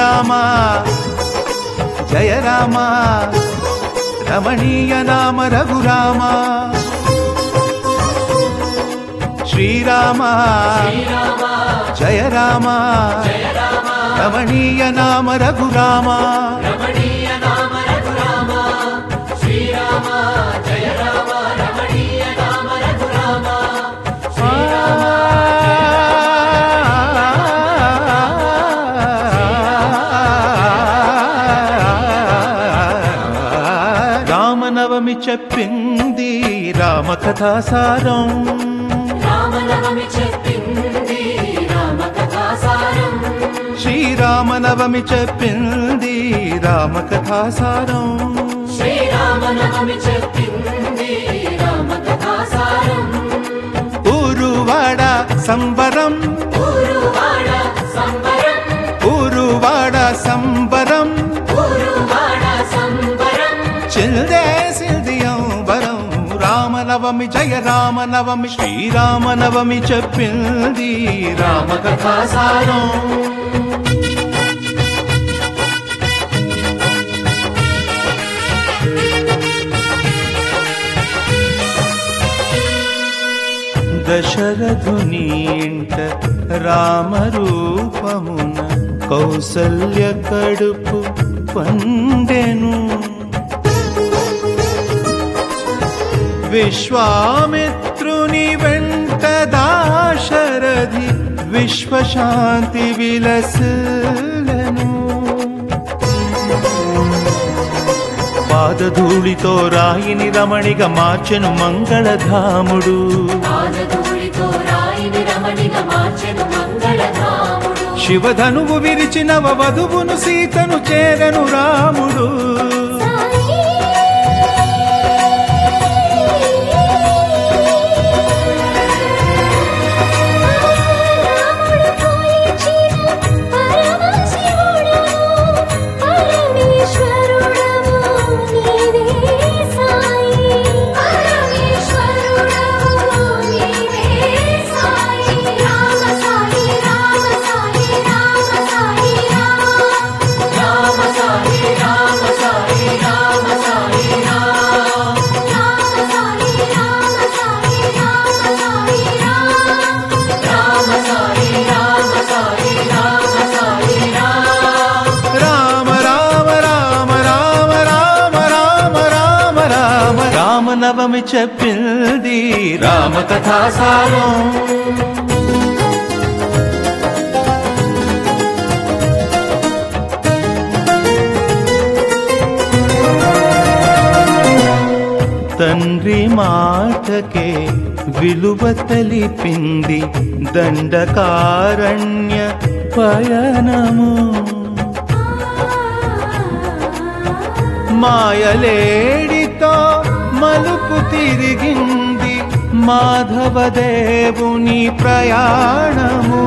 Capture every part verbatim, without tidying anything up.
శ్రీరామ జయ రామ రమణీయ నామ రఘురామ శ్రీరామ జయ రామ రమణీయ నామ రఘురామ రామనవమి చెప్పింది రామ కథాసారం శ్రీరామనవమి చెప్పింది రామ కథాసారం ఊరువాడ సంబరం ఊరువాడ సంబరం చిల్దే సిల్దియంబరం రామనవమి జయ రామనవమి శ్రీరామనవమి చెప్పింది రామ కథాసారం దశరథుని ఇంట రామరూపమున కౌసల్య కడుపు పండెను విశ్వామిత్రుని వెంట దాశరథి విశ్వశాంతి విలసిల్లెను పాదధూళితో రాయిని రమణిగా మార్చెను మంగళధాముడు శివధనువు విరిచిన వధువును సీతను చేరను రాముడు రామనవమి చెప్పింది రామ కథాసారం తండ్రి మాటకే విలువ తెలిపింది దండకారణ్య పయనము మాయలేడితో మలుపు తిరిగింది మాధవదేవుని ప్రయాణము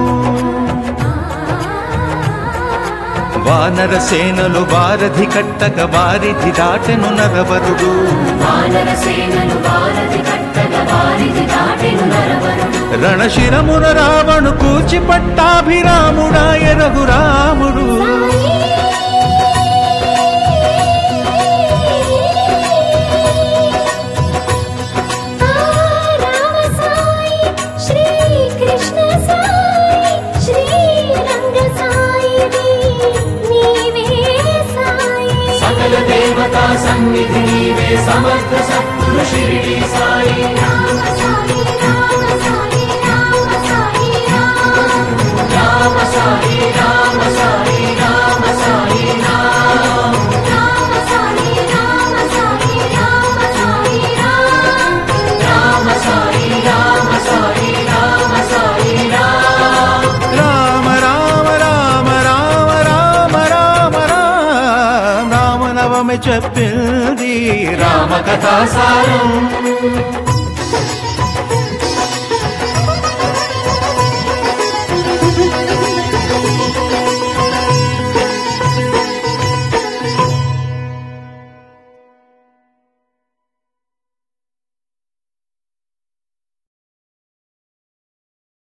వానర సేనలు వారధి కట్టక వారిధి దాటెను నరవరుడు రణశిరమున రావణు కూచి పట్టాభిరాముడాయ రఘురాముడు సన్నిధి నీవే సమర్థ సద్గురు శిరిడి సాయి రామ సాయి రామ సాయి రామ సాయి రామ సాయి రామ సాయి రామ సాయి రామ సాయి రామ సాయి రామ సాయి రామ సాయి రామ సాయి రామ సాయి రామ రామ రామ రామ రామ రామ రామ రామనవమి చెప్పింది రామ కథాసారం